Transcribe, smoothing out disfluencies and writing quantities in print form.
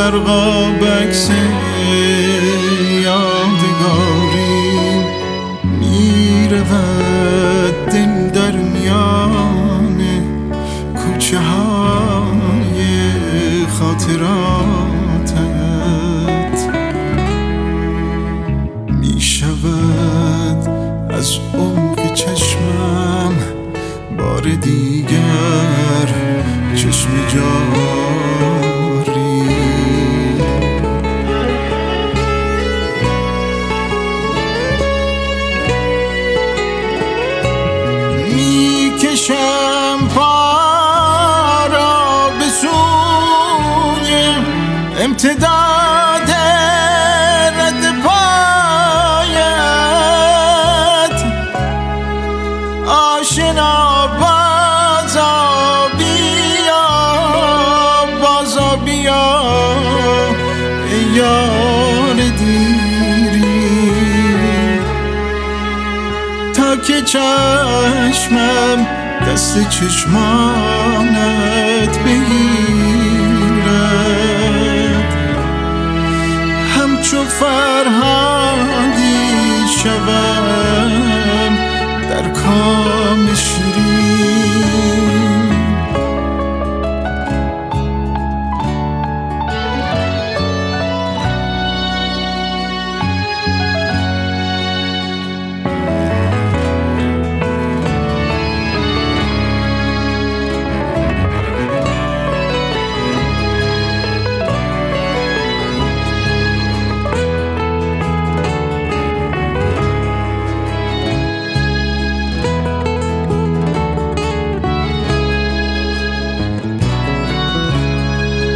برقا بکس یادگاری میرود دل در میان کوچه های خاطراتت، میشود از عمق چشمم بار دیگر چشم جاری. میکشم پا را به سوی امتداد رد پایت، آشنا بازا بیا ای یار دیری، تا که چشمم دست چشمانت بگیرد، همچو فرهادی شود